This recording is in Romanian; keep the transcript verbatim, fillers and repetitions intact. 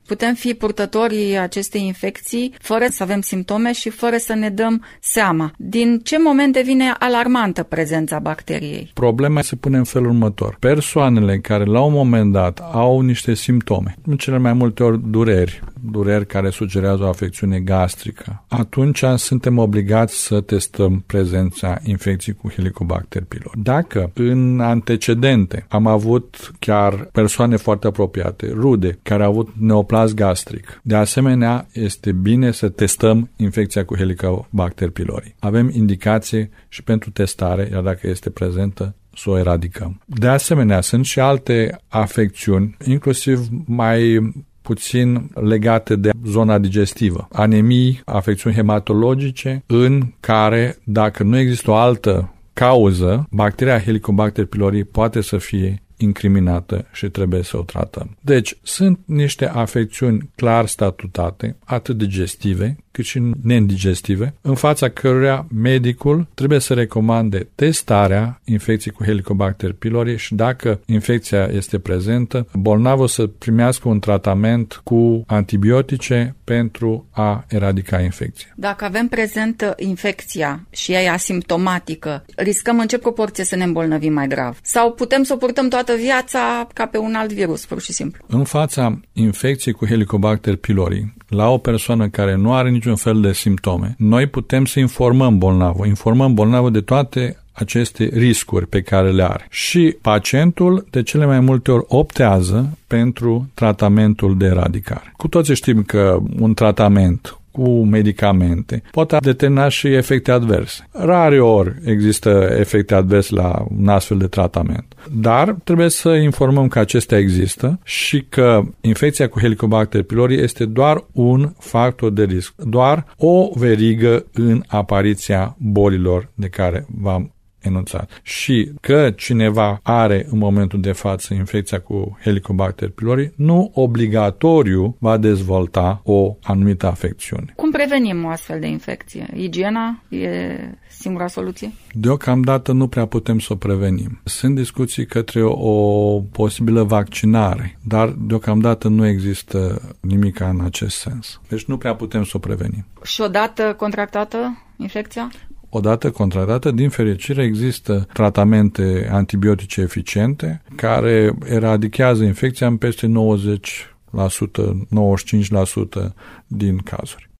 Putem fi purtătorii acestei infecții fără să avem simptome și fără să ne dăm seama. Din ce moment devine alarmantă prezența bacteriei? Problema se pune în felul următor. Persoanele care la un moment dat au niște simptome, în cele mai multe ori dureri, dureri care sugerează o afecțiune gastrică, atunci suntem obligați să testăm prezența infecției cu Helicobacter pylori. Dacă în antecedente am avut chiar persoane foarte apropiate, rude, care au avut neoplasm gastric, de asemenea este bine să testăm infecția cu Helicobacter pylori. Avem indicație și pentru testare, iar dacă este prezentă, să o eradicăm. De asemenea, sunt și alte afecțiuni, inclusiv mai puțin legate de zona digestivă. Anemii, afecțiuni hematologice, în care, dacă nu există o altă cauză, bacteria Helicobacter pylori poate să fie incriminată și trebuie să o tratăm. Deci, sunt niște afecțiuni clar statutate, atât digestive, cât și nedigestive, în fața căruia medicul trebuie să recomande testarea infecției cu Helicobacter pylori și dacă infecția este prezentă, bolnavul să primească un tratament cu antibiotice pentru a eradica infecția. Dacă avem prezentă infecția și ea e asimptomatică, riscăm în ce proporție să ne îmbolnăvim mai grav? Sau putem să o purtăm toată viața ca pe un alt virus, pur și simplu? În fața infecției cu Helicobacter pylori, la o persoană care nu are niciun fel de simptome, noi putem să informăm bolnavul, informăm bolnavul de toate aceste riscuri pe care le are. Și pacientul de cele mai multe ori optează pentru tratamentul de eradicare. Cu toții știm că un tratament cu medicamente poate determina și efecte adverse. Rare ori există efecte adverse la un astfel de tratament. Dar trebuie să informăm că acestea există și că infecția cu Helicobacter pylori este doar un factor de risc, doar o verigă în apariția bolilor de care v-am enunțat. Și că cineva are în momentul de față infecția cu Helicobacter pylori, nu obligatoriu va dezvolta o anumită afecțiune. Cum prevenim o astfel de infecție? Igiena e singura soluție? Deocamdată nu prea putem să o prevenim. Sunt discuții către o posibilă vaccinare, dar deocamdată nu există nimic în acest sens. Deci nu prea putem să o prevenim. Și odată contractată infecția? Odată contractată, din fericire, există tratamente antibiotice eficiente care eradichează infecția în peste nouăzeci la sută, nouăzeci și cinci la sută din cazuri.